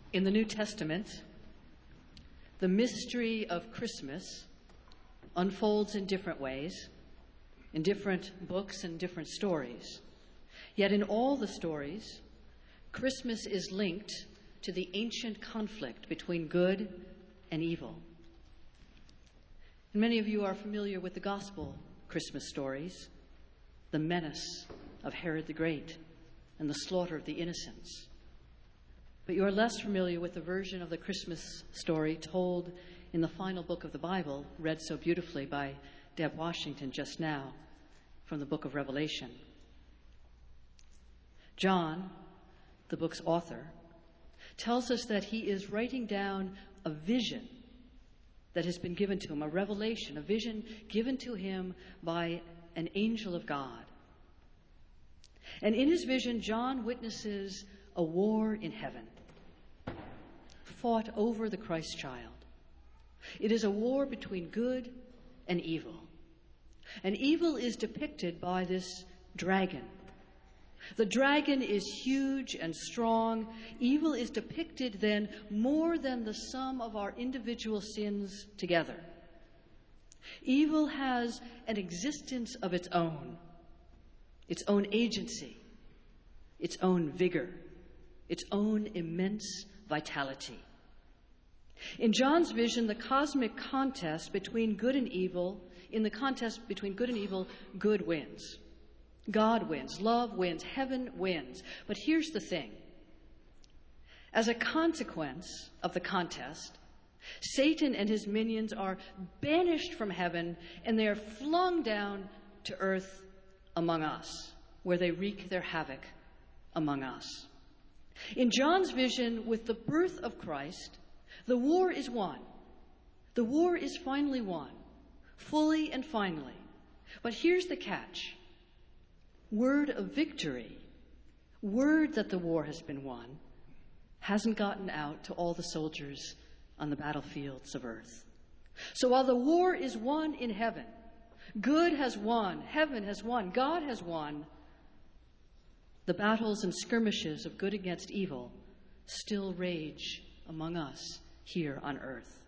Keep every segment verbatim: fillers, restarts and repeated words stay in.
In the New Testament, the mystery of Christmas unfolds in different ways, in different books and different stories. Yet in all the stories, Christmas is linked to the ancient conflict between good and evil. And many of you are familiar with the gospel Christmas stories, the menace of Herod the Great and the slaughter of the innocents. But you are less familiar with the version of the Christmas story told in the final book of the Bible, read so beautifully by Deb Washington just now from the book of Revelation. John, the book's author, tells us that he is writing down a vision that has been given to him, a revelation, a vision given to him by an angel of God. And in his vision, John witnesses a war in heaven, fought over the Christ child. It is a war between good and evil. And evil is depicted by this dragon. The dragon is huge and strong. Evil is depicted then more than the sum of our individual sins together. Evil has an existence of its own, its own agency, its own vigor, its own immense vitality. In John's vision, the cosmic contest between good and evil, in the contest between good and evil, good wins. God wins, love wins, heaven wins. But here's the thing. As a consequence of the contest, Satan and his minions are banished from heaven and they are flung down to earth among us, where they wreak their havoc among us. In John's vision, with the birth of Christ, the war is won. The war is finally won, fully and finally. But here's the catch. Word of victory, word that the war has been won, hasn't gotten out to all the soldiers on the battlefields of earth. So while the war is won in heaven, good has won, heaven has won, God has won, the battles and skirmishes of good against evil still rage among us here on earth.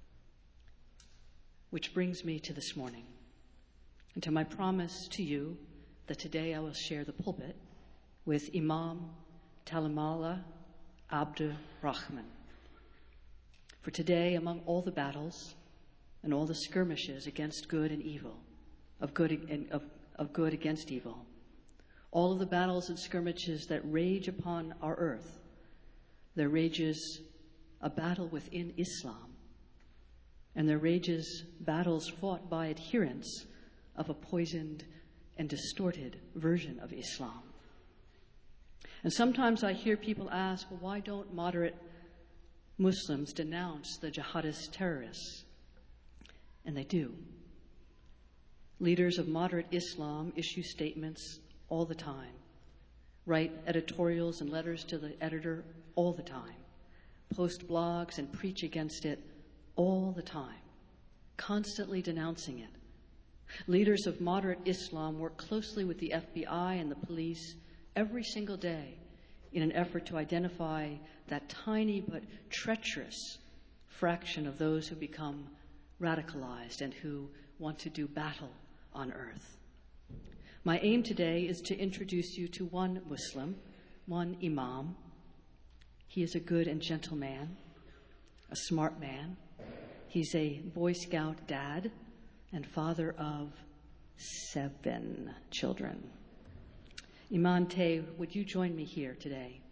Which brings me to this morning, and to my promise to you that today I will share the pulpit with Imam Talamala Abdur Rahman. For today, among all the battles and all the skirmishes against good and evil, of good and of, of good against evil, all of the battles and skirmishes that rage upon our earth, there rages a battle within Islam, and there rages battles fought by adherents of a poisoned and distorted version of Islam. And sometimes I hear people ask, well, why don't moderate Muslims denounce the jihadist terrorists? And they do. Leaders of moderate Islam issue statements all the time, write editorials and letters to the editor all the time, post blogs and preach against it all the time, constantly denouncing it. Leaders of moderate Islam work closely with the F B I and the police every single day in an effort to identify that tiny but treacherous fraction of those who become radicalized and who want to do battle on earth. My aim today is to introduce you to one Muslim, one Imam. He is a good and gentle man, a smart man. He's a Boy Scout dad and father of seven children. Imam Tay, would you join me here today?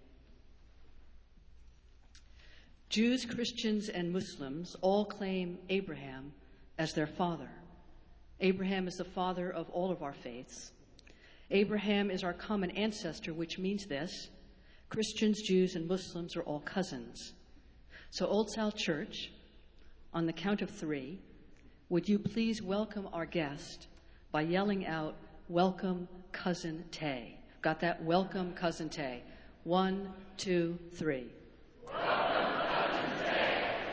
Jews, Christians, and Muslims all claim Abraham as their father. Abraham is the father of all of our faiths. Abraham is our common ancestor, which means this: Christians, Jews, and Muslims are all cousins. So Old South Church, on the count of three, would you please welcome our guest by yelling out, "Welcome, Cousin Tay." Got that? Welcome, Cousin Tay. One, two, three. Welcome, Cousin Tay.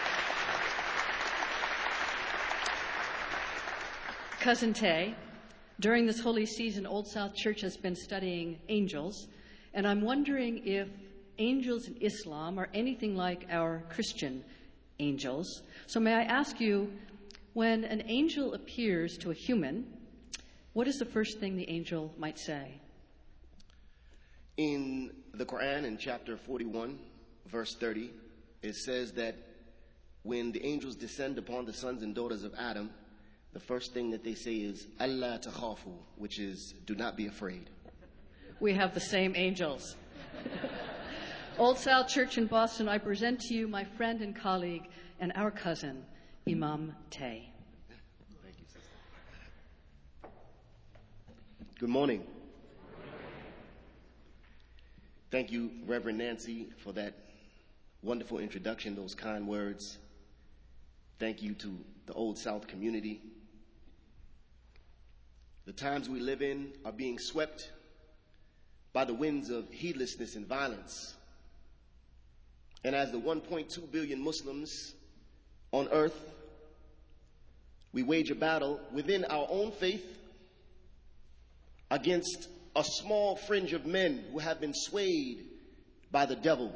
Cousin Tay, During this holy season, Old South Church has been studying angels, and I'm wondering if angels in Islam are anything like our Christian angels. So may I ask you, when an angel appears to a human, what is the first thing the angel might say? In the Quran, in chapter forty-one, verse thirty, it says that when the angels descend upon the sons and daughters of Adam, the first thing that they say is, Allah takhafu, which is, do not be afraid. We have the same angels. Old South Church in Boston, I present to you my friend and colleague and our cousin, Imam Tay. Thank you, sister. Good morning. Thank you, Reverend Nancy, for that wonderful introduction, those kind words. Thank you to the Old South community. The times we live in are being swept by the winds of heedlessness and violence. And as the one point two billion Muslims on earth, we wage a battle within our own faith against a small fringe of men who have been swayed by the devil.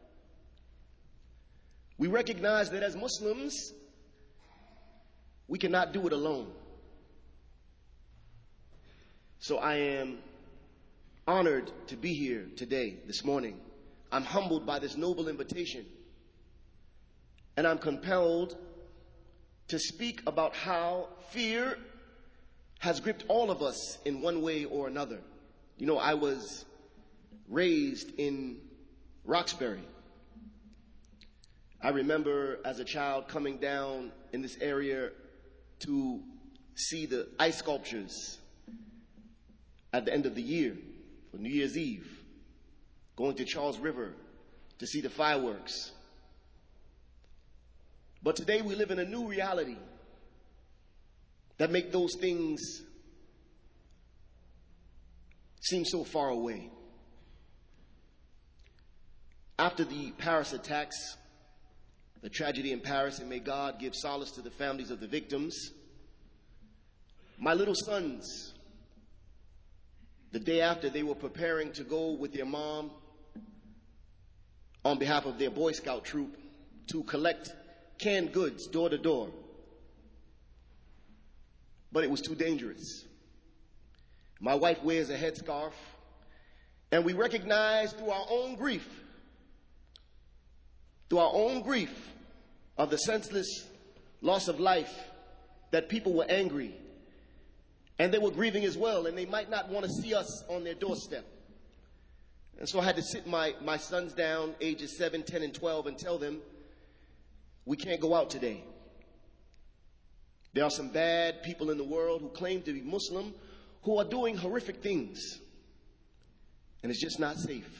We recognize that as Muslims, we cannot do it alone. So I am honored to be here today, this morning. I'm humbled by this noble invitation. And I'm compelled to speak about how fear has gripped all of us in one way or another. You know, I was raised in Roxbury. I remember as a child coming down in this area to see the ice sculptures at the end of the year, for New Year's Eve, going to Charles River to see the fireworks. But today we live in a new reality that make those things seem so far away. After the Paris attacks, the tragedy in Paris, and may God give solace to the families of the victims, my little sons, the day after, they were preparing to go with their mom on behalf of their Boy Scout troop to collect canned goods door to door. But it was too dangerous. My wife wears a headscarf, and we recognize through our own grief, through our own grief of the senseless loss of life, that people were angry, and they were grieving as well, and they might not want to see us on their doorstep. And so I had to sit my, my sons down, ages seven, ten, and twelve, and tell them, we can't go out today. There are some bad people in the world who claim to be Muslim who are doing horrific things, and it's just not safe.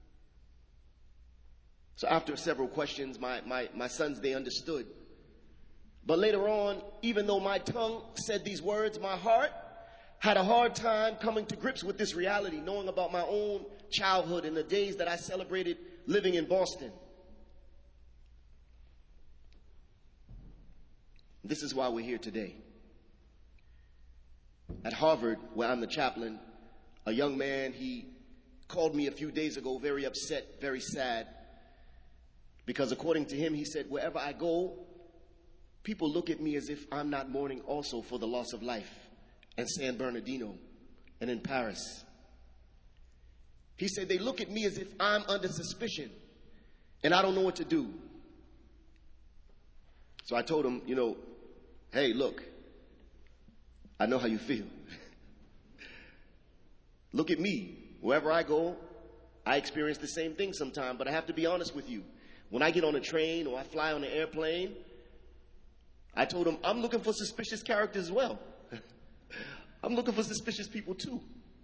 So after several questions, my, my, my sons, they understood. But later on, even though my tongue said these words, my heart had a hard time coming to grips with this reality, knowing about my own childhood and the days that I celebrated living in Boston. This is why we're here today. At Harvard, where I'm the chaplain, a young man, he called me a few days ago very upset, very sad, because according to him, he said, wherever I go, people look at me as if I'm not mourning also for the loss of life in San Bernardino and in Paris. He said, they look at me as if I'm under suspicion and I don't know what to do. So I told him, you know, hey, look, I know how you feel. Look at me. Wherever I go, I experience the same thing sometimes, but I have to be honest with you. When I get on a train or I fly on an airplane, I told him, I'm looking for suspicious characters as well. I'm looking for suspicious people too.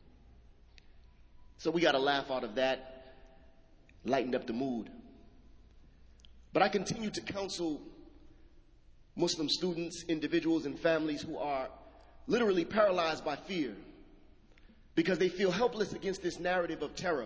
So we got a laugh out of that, lightened up the mood. But I continue to counsel Muslim students, individuals, and families who are literally paralyzed by fear because they feel helpless against this narrative of terror.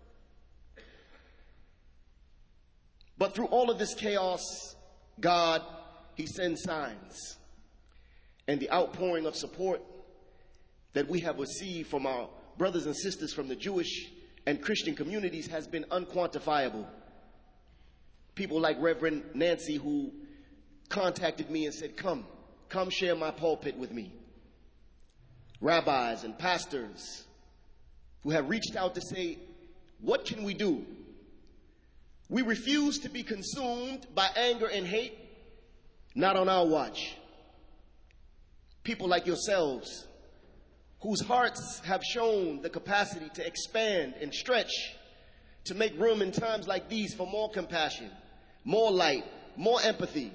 But through all of this chaos, God, He sends signs. And the outpouring of support that we have received from our brothers and sisters from the Jewish and Christian communities has been unquantifiable. People like Reverend Nancy, who contacted me and said, come, come share my pulpit with me. Rabbis and pastors who have reached out to say, what can we do? We refuse to be consumed by anger and hate, not on our watch. People like yourselves, whose hearts have shown the capacity to expand and stretch, to make room in times like these for more compassion, more light, more empathy.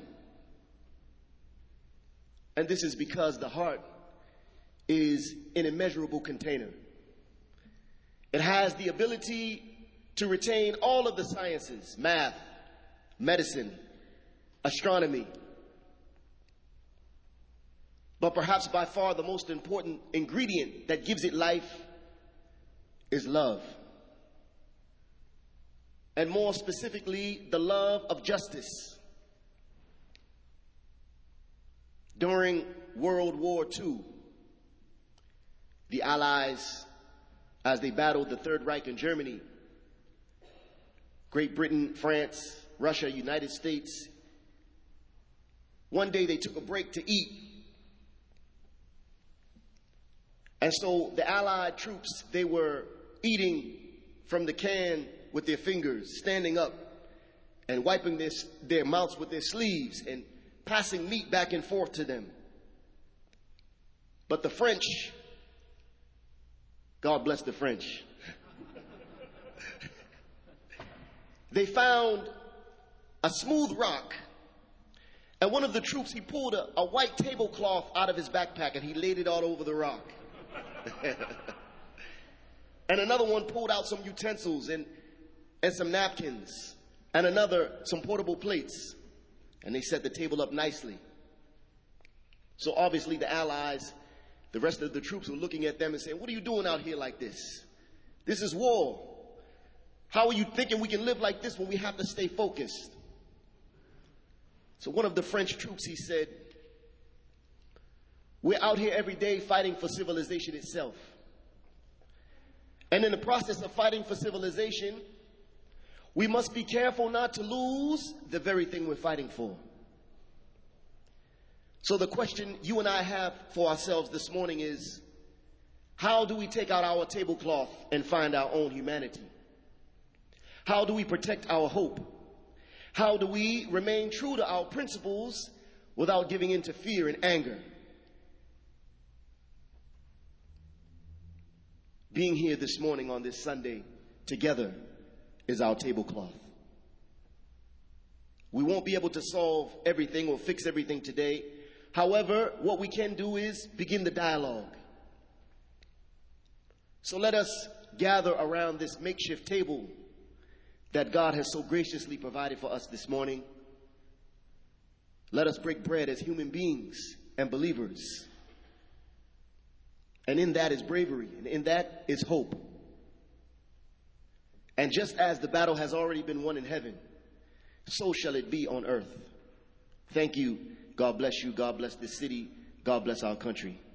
And this is because the heart is an immeasurable container. It has the ability to retain all of the sciences, math, medicine, astronomy. But perhaps by far the most important ingredient that gives it life is love. And more specifically, the love of justice. During World War Two, the Allies, as they battled the Third Reich in Germany, Great Britain, France, Russia, United States, one day they took a break to eat. And so the Allied troops, they were eating from the can with their fingers, standing up and wiping their, their mouths with their sleeves and passing meat back and forth to them. But the French, God bless the French, they found a smooth rock, and one of the troops, he pulled a, a white tablecloth out of his backpack and he laid it all over the rock. And another one pulled out some utensils and, and some napkins, and another some portable plates, and they set the table up nicely. So obviously the Allies, the rest of the troops were looking at them and saying, what are you doing out here like this? This is war. How are you thinking we can live like this when we have to stay focused? So one of the French troops, he said, we're out here every day fighting for civilization itself. And in the process of fighting for civilization, we must be careful not to lose the very thing we're fighting for. So the question you and I have for ourselves this morning is, how do we take out our tablecloth and find our own humanity? How do we protect our hope? How do we remain true to our principles without giving in to fear and anger? Being here this morning on this Sunday together is our tablecloth. We won't be able to solve everything or fix everything today. However, what we can do is begin the dialogue. So let us gather around this makeshift table that God has so graciously provided for us this morning. Let us break bread as human beings and believers. And in that is bravery, and in that is hope. And just as the battle has already been won in heaven, so shall it be on earth. Thank you. God bless you. God bless this city. God bless our country.